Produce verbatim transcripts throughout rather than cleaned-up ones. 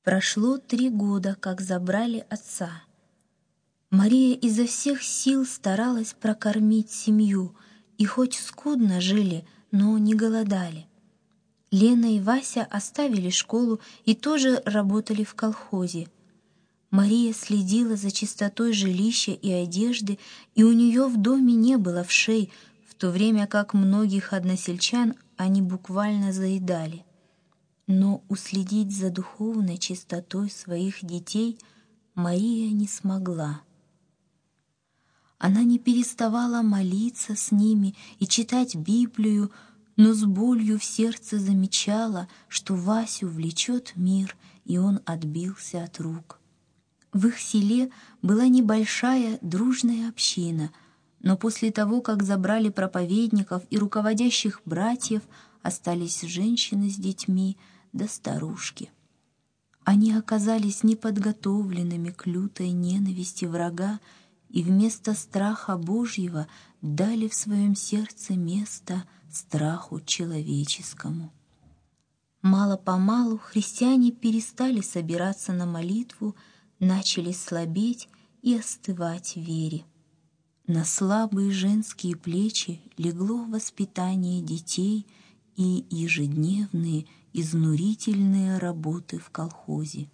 Прошло три года, как забрали отца. Мария изо всех сил старалась прокормить семью, и хоть скудно жили, но не голодали. Лена и Вася оставили школу и тоже работали в колхозе. Мария следила за чистотой жилища и одежды, и у нее в доме не было вшей, в то время как многих односельчан они буквально заедали. Но уследить за духовной чистотой своих детей Мария не смогла. Она не переставала молиться с ними и читать Библию, но с болью в сердце замечала, что Васю влечет мир, и он отбился от рук. В их селе была небольшая дружная община, но после того, как забрали проповедников и руководящих братьев, остались женщины с детьми да старушки. Они оказались неподготовленными к лютой ненависти врага и вместо страха Божьего дали в своем сердце место страху человеческому. Мало-помалу христиане перестали собираться на молитву, начали слабеть и остывать в вере. На слабые женские плечи легло воспитание детей и ежедневные изнурительные работы в колхозе.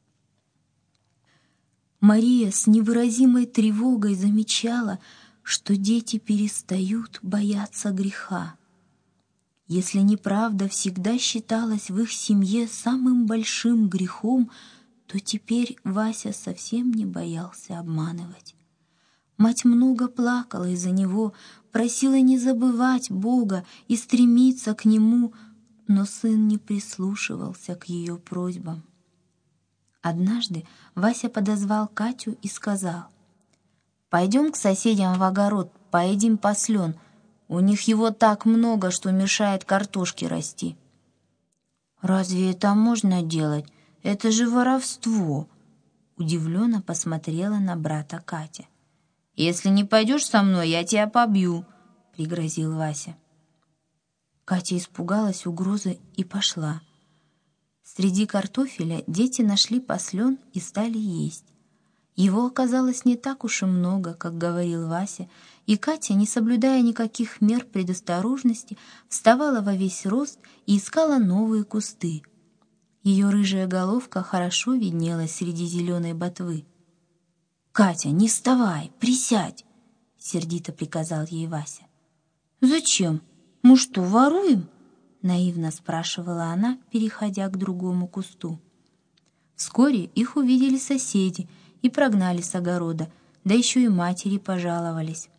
Мария с невыразимой тревогой замечала, что дети перестают бояться греха. Если неправда всегда считалась в их семье самым большим грехом, то теперь Вася совсем не боялся обманывать. Мать много плакала из-за него, просила не забывать Бога и стремиться к Нему, но сын не прислушивался к ее просьбам. Однажды Вася подозвал Катю и сказал: «Пойдем к соседям в огород, поедим послен. У них его так много, что мешает картошке расти». «Разве это можно делать? Это же воровство!» Удивленно посмотрела на брата Катя. «Если не пойдешь со мной, я тебя побью», — пригрозил Вася. Катя испугалась угрозы и пошла. Среди картофеля дети нашли послен и стали есть. Его оказалось не так уж и много, как говорил Вася, и Катя, не соблюдая никаких мер предосторожности, вставала во весь рост и искала новые кусты. Ее рыжая головка хорошо виднелась среди зеленой ботвы. «Катя, не вставай, присядь!» — сердито приказал ей Вася. «Зачем? Мы что, воруем?» — наивно спрашивала она, переходя к другому кусту. Вскоре их увидели соседи и прогнали с огорода, да еще и матери пожаловались.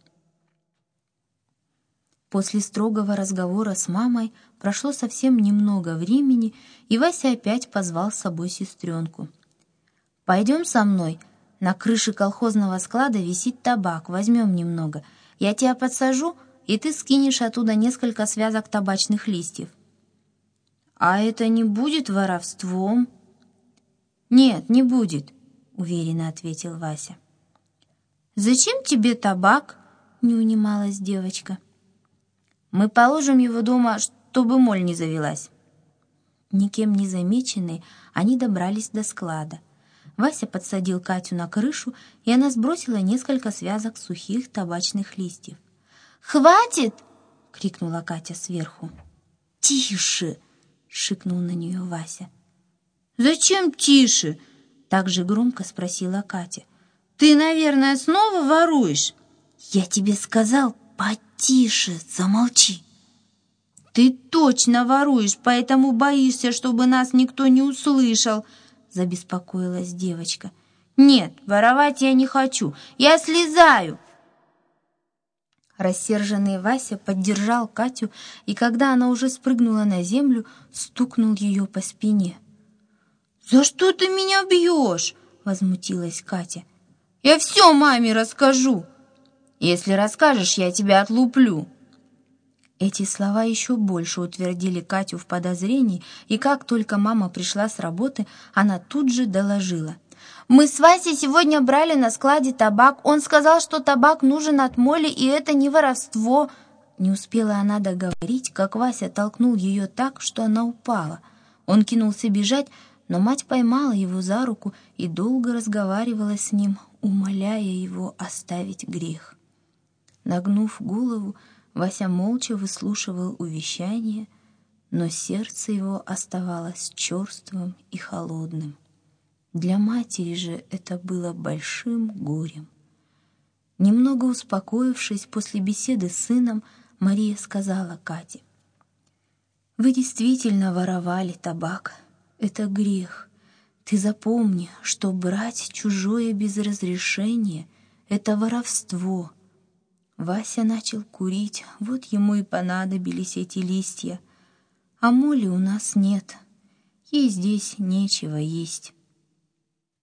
После строгого разговора с мамой прошло совсем немного времени, и Вася опять позвал с собой сестренку. «Пойдем со мной. На крыше колхозного склада висит табак, возьмем немного. Я тебя подсажу, и ты скинешь оттуда несколько связок табачных листьев». «А это не будет воровством?» «Нет, не будет», — уверенно ответил Вася. «Зачем тебе табак?» — не унималась девочка. «Мы положим его дома, чтобы моль не завелась». Никем не замеченные, они добрались до склада. Вася подсадил Катю на крышу, и она сбросила несколько связок сухих табачных листьев. «Хватит!» — крикнула Катя сверху. «Тише!» — шикнул на нее Вася. «Зачем тише?» — так же громко спросила Катя. «Ты, наверное, снова воруешь?» «Я тебе сказал, потише, замолчи!» «Ты точно воруешь, поэтому боишься, чтобы нас никто не услышал!» — забеспокоилась девочка. «Нет, воровать я не хочу, я слезаю!» Рассерженный Вася поддержал Катю, и когда она уже спрыгнула на землю, стукнул ее по спине. «За что ты меня бьешь?» — возмутилась Катя. «Я все маме расскажу!» «Если расскажешь, я тебя отлуплю!» Эти слова еще больше утвердили Катю в подозрении, и как только мама пришла с работы, она тут же доложила. «Мы с Васей сегодня брали на складе табак. Он сказал, что табак нужен от моли, и это не воровство». Не успела она договорить, как Вася толкнул ее так, что она упала. Он кинулся бежать, Но мать поймала его за руку и долго разговаривала с ним, умоляя его оставить грех. Нагнув голову, Вася молча выслушивал увещание, но сердце его оставалось черствым и холодным. Для матери же это было большим горем. Немного успокоившись после беседы с сыном, Мария сказала Кате: «Вы действительно воровали табак. Это грех. Ты запомни, что брать чужое без разрешения — это воровство». Вася начал курить, вот ему и понадобились эти листья. А моли у нас нет, ей здесь нечего есть.